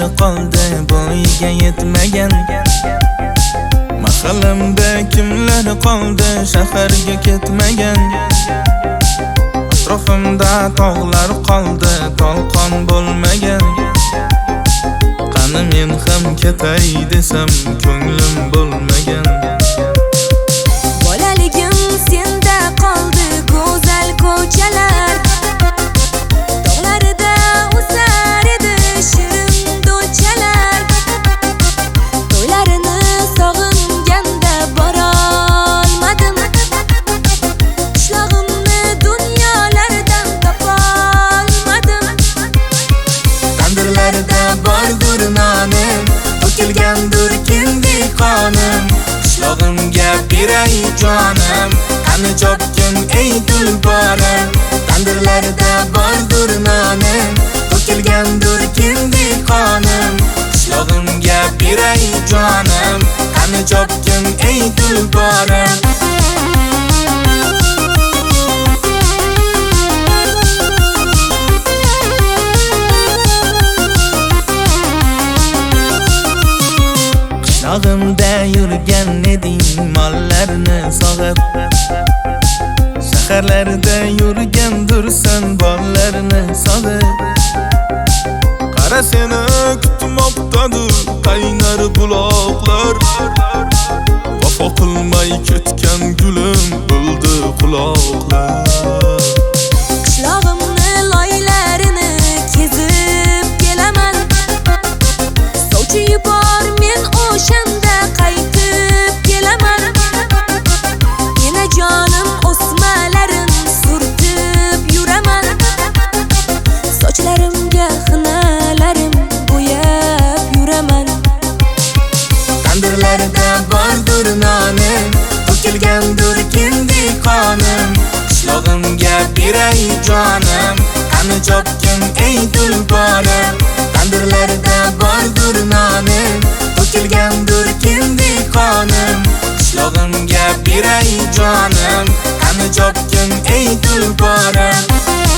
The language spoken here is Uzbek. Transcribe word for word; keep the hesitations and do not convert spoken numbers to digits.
qoldi bo'yiga yetmagan. Mahallamda kimlar qoldi shaharga ketmagan. Atrofimda tog'lar qoldi tolqon bo'lmagan. Qani men ham ketay desam ko'nglim bo'lmagan. Bolaligim senda qoldi go'zal ko'chalar. Tog'larida o'sar edi shirin do'chalar. To'ylarini sog'inganda bora olmadim. Qishlog'imni dunyolardan topa olmadim. Tandirlarda bordur nonim, to'kilgandur kindi qonim. Qishlog'imga beray jonim, qani chopgin ey tulporim. Tandirlarda bordur nonim, to'kilgandur kindi qonim. Qishlog'imga beray jonim, qani chopgin ey tulporim. Qishlog'imda yurgan eding mollarni sog'ib. Shaharlarda yurgandursan bollarni sog'ib. Qara seni kutmoqdadir qaynar buloqlar. Vafo qilmay ketgan gulim bo'ldi quloqlar. Qishlog'imni loylarini kezib kelaman. Sovchi yubor men o'shanda qaytib kelaman. Yana jonim o'smalarim surtib yuraman. Sochlarimga xinalarim bo'yab yuraman. Tandirlarda bordur nonim, to'kilgandur kindi qonim. Qishlog'imga beray jonim, qani chopgin ey tulporim. Tandirlarda bordur nonim, to'kilgandur kindi qonim. Qishlog'imga beray jonim, qani chopgin ey tulporim.